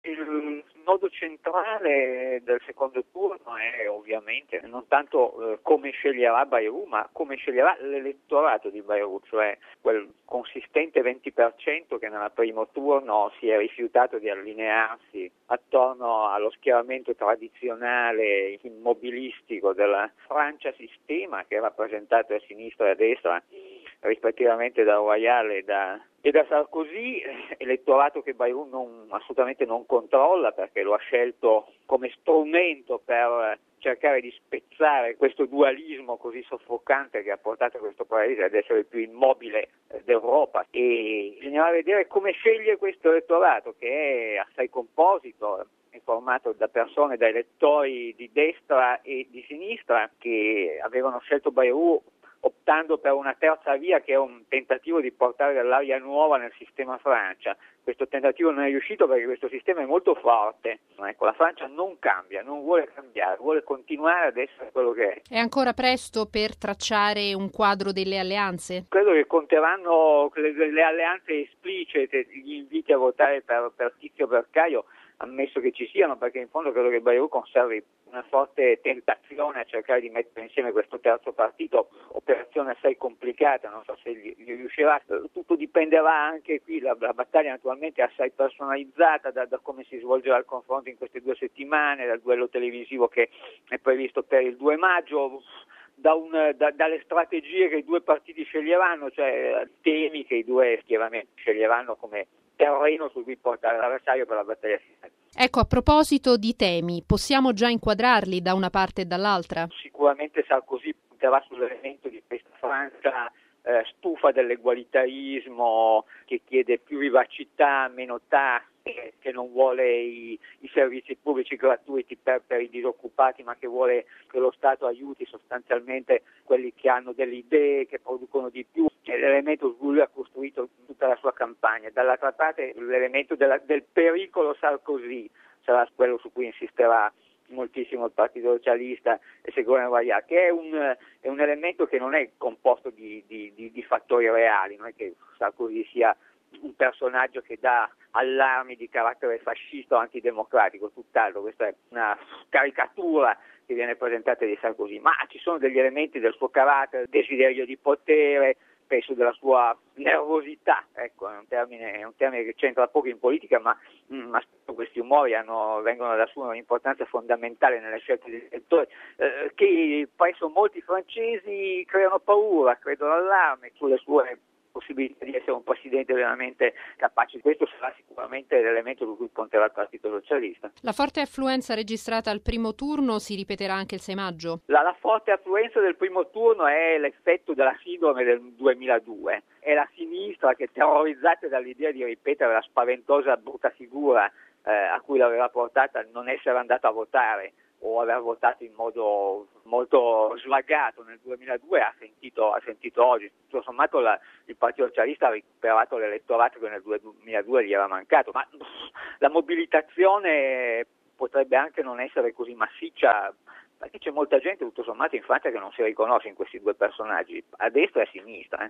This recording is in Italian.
Il nodo centrale del secondo turno è ovviamente non tanto come sceglierà Bayrou, ma come sceglierà l'elettorato di Bayrou, cioè quel consistente 20% che nel primo turno si è rifiutato di allinearsi attorno allo schieramento tradizionale immobilistico della Francia Sistema, che è rappresentato a sinistra e a destra rispettivamente da Royal e da Sarkozy, elettorato che Bayrou assolutamente non controlla, perché lo ha scelto come strumento per cercare di spezzare questo dualismo così soffocante che ha portato questo paese ad essere il più immobile d'Europa, e bisognerà vedere come sceglie questo elettorato, che è assai composito, è formato da persone, da elettori di destra e di sinistra che avevano scelto Bayrou optando per una terza via, che è un tentativo di portare dell'aria nuova nel sistema Francia. Questo tentativo non è riuscito perché questo sistema è molto forte. Ecco, la Francia non cambia, non vuole cambiare, vuole continuare ad essere quello che è. È ancora presto per tracciare un quadro delle alleanze? Credo che conteranno le alleanze esplicite, gli inviti a votare per Tizio o per Caio, ammesso che ci siano, perché in fondo credo che Bayrou conservi una forte tentazione a cercare di mettere insieme questo terzo partito, operazione assai complicata, non so se gli riuscirà. Tutto dipenderà anche qui, la battaglia naturalmente è assai personalizzata da come si svolgerà il confronto in queste 2 settimane, dal duello televisivo che è previsto per il 2 maggio, dalle strategie che i due partiti sceglieranno, cioè temi che i due schieramenti sceglieranno come terreno su cui portare l'avversario per la battaglia finale. Ecco, a proposito di temi, possiamo già inquadrarli da una parte e dall'altra? Sicuramente Sarkozy punterà sull'elemento di questa Francia stufa dell'egualitarismo, che chiede più vivacità, meno tasse, che non vuole i servizi pubblici gratuiti per i disoccupati, ma che vuole che lo Stato aiuti sostanzialmente quelli che hanno delle idee, che producono di più. È l'elemento su cui lui ha costruito tutta la sua campagna. Dall'altra parte l'elemento del pericolo Sarkozy sarà quello su cui insisterà moltissimo il Partito Socialista e Ségolène Royal, che è un elemento che non è composto di fattori reali, non è che Sarkozy sia un personaggio che dà allarmi di carattere fascista o antidemocratico, tutt'altro. Questa è una caricatura che viene presentata di Sarkozy, ma ci sono degli elementi del suo carattere, desiderio di potere, spesso della sua nervosità, ecco, è un termine che c'entra poco in politica, ma questi umori vengono ad assumere un'importanza fondamentale nelle scelte degli elettori, che presso molti francesi creano paura, creano allarme sulle sue possibilità di essere un presidente veramente capace. Questo sarà sicuramente l'elemento su cui punterà il Partito Socialista. La forte affluenza registrata al primo turno si ripeterà anche il 6 maggio? La forte affluenza del primo turno è l'effetto della sindrome del 2002. È la sinistra che, terrorizzata dall'idea di ripetere la spaventosa brutta figura a cui l'aveva portata non essere andata a votare, o aver votato in modo molto svagato nel 2002, ha sentito oggi. Tutto sommato il Partito Socialista ha recuperato l'elettorato che nel 2002 gli era mancato, ma la mobilitazione potrebbe anche non essere così massiccia, perché c'è molta gente tutto sommato in Francia che non si riconosce in questi due personaggi, a destra e a sinistra.